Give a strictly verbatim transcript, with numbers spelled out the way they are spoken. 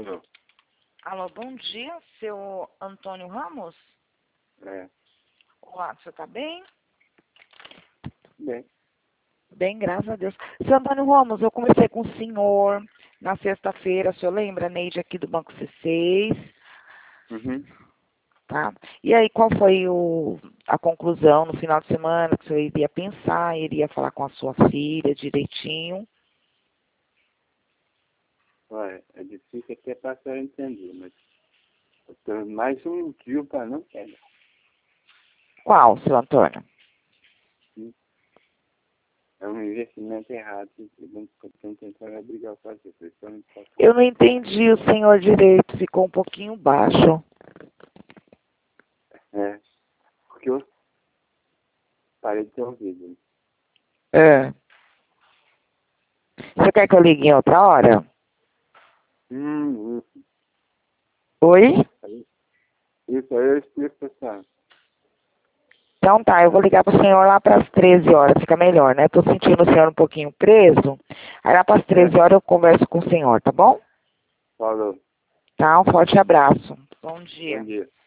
Alô? Alô, bom dia, seu Antônio Ramos? É. Olá, o senhor está bem? Bem. Bem, graças a Deus. Seu Antônio Ramos, eu conversei com o senhor na sexta-feira, o senhor lembra, Neide, aqui do Banco C seis? Uhum. Tá? E aí, qual foi o, a conclusão no final de semana que o senhor iria pensar, iria falar com a sua filha direitinho? Olha, é difícil até para a senhora entender, mas eu tenho mais um motivo para não querer. Qual, seu Antônio? É um investimento errado que eu estou tentando obrigar a fazer. Por isso eu não posso. Eu não entendi o senhor direito, ficou um pouquinho baixo. É, porque eu parei de ter ouvido. É. Você quer que eu ligue em outra hora? Hum, isso. Oi? Isso aí eu explico para a senhora. Então tá, eu vou ligar pro senhor lá para as treze horas, fica melhor, né? Tô sentindo o senhor um pouquinho preso. Aí lá para as treze horas eu converso com o senhor, tá bom? Falou. Tá, um forte abraço. Bom dia. Bom dia.